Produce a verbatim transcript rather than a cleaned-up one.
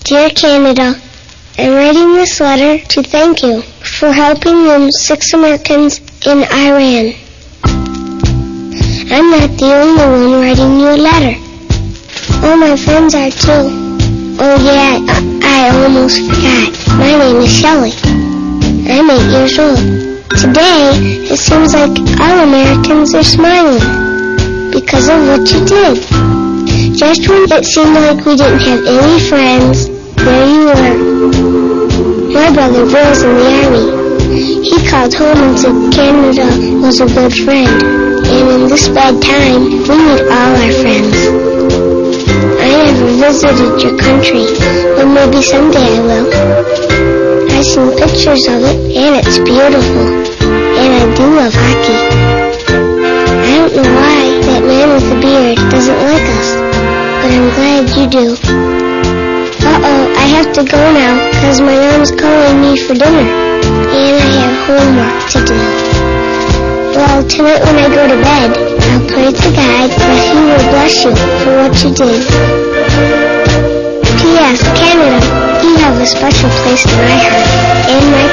Dear Canada, I'm writing this letter to thank you for helping the six Americans in Iran. I'm not the only one writing you a letter. All my friends are too. Oh yeah, I, I almost forgot. My name is Shelley. I'm eight years old. Today, it seems like all Americans are smiling because of what you did. Just when it seemed like we didn't have any friends, there you were. My brother Bill's in the Army. He called home and said Canada was a good friend. And in this bad time, we need all our friends. I never visited your country, but maybe someday I will. I've seen pictures of it, and it's beautiful. And I do love hockey. I don't know why that man with the beard doesn't like us, but I'm glad you do. Uh-oh, I have to go now, because my mom's calling me for dinner, and I have homework to do. Well, tonight when I go to bed, I'll pray to God that He will bless you for what you did. P S. Canada, you have a special place in my heart and my